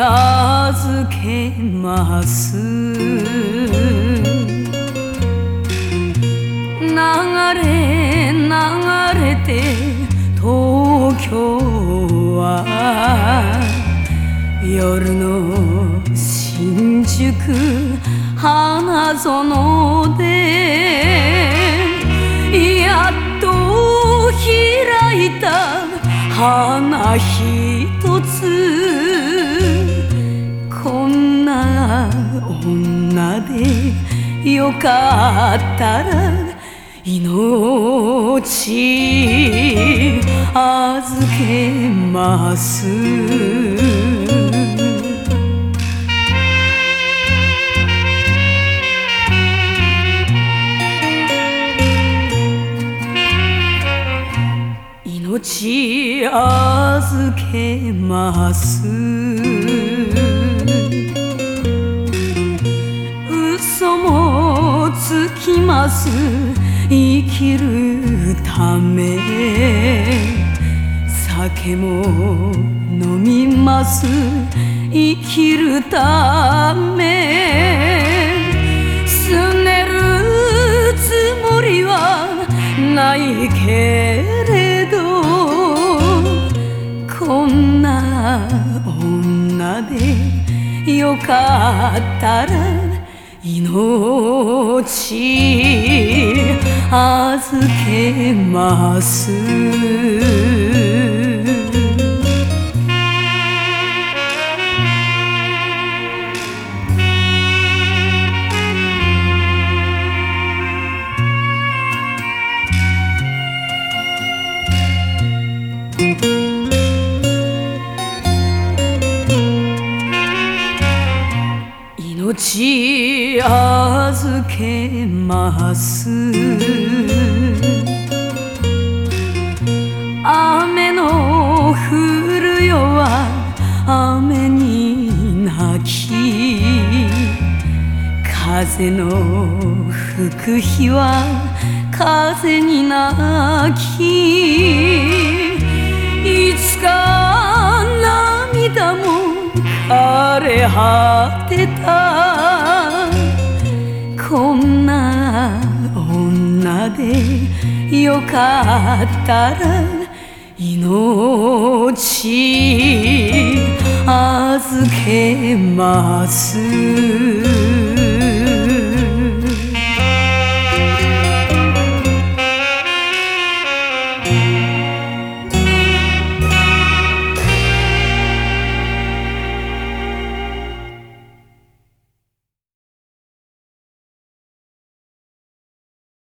預けます。流れ流れて東京は夜の新宿花園でやっと開いた花一つ。こんな女でよかったら命預けます。命預けます。嘘もつきます。生きるため酒も飲みます。生きるため拗ねるつもりはないけれど、こんな女でよかったら命預けます。命預けます。雨の降る夜は雨に泣き、風の吹く日は風に泣き、いつか涙も枯れ果てた。こんな女でよかったら命預けます。